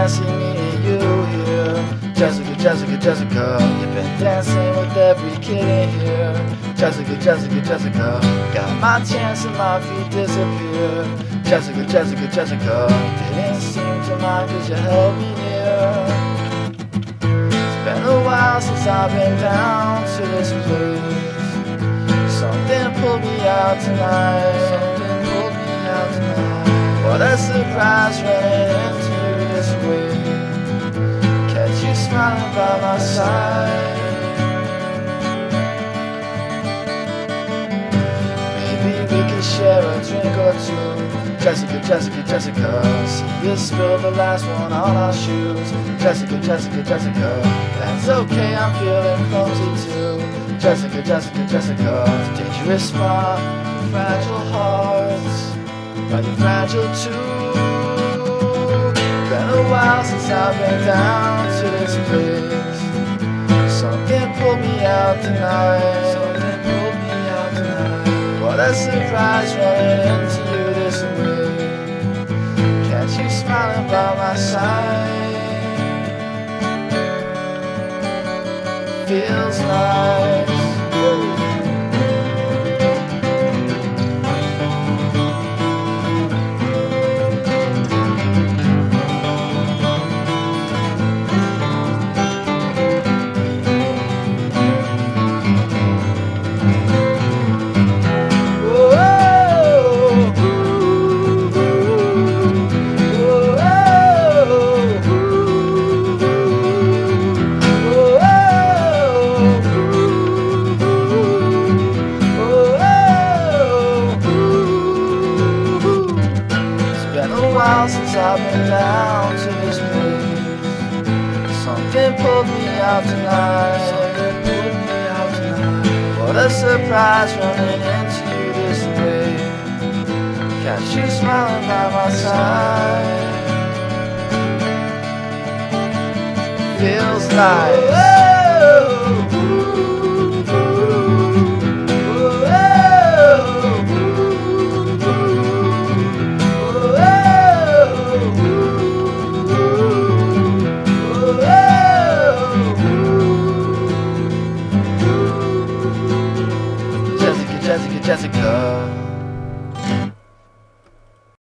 fancy meeting you here. Jessica, Jessica, Jessica, you've been dancing with every kid in here. Jessica, Jessica, Jessica, got my chance and my feet disappear. Jessica, Jessica, Jessica, didn't seem to mind cause you held me near. It's been a while since I've been down to this place. Something pulled me out tonight. Something pulled me out tonight. What a surprise running into this way. Catch you smiling by my side. Maybe we could share a drink or two. Jessica, Jessica, Jessica, see you spill the last one on our shoes. Jessica, Jessica, Jessica, that's okay, I'm feeling clumsy too. Jessica, Jessica, Jessica, dangerous spot for fragile hearts, but you're fragile too. Been a while since I've been down to this place. Something pulled me out tonight. Something pulled me out tonight. What a surprise running into you this way. Catch you smiling by my side. Feels nice. Since I've been down to this place. Something pulled me out tonight. Something pulled me out tonight. What a surprise running into you this way. Catch you smiling by my side. Feels nice.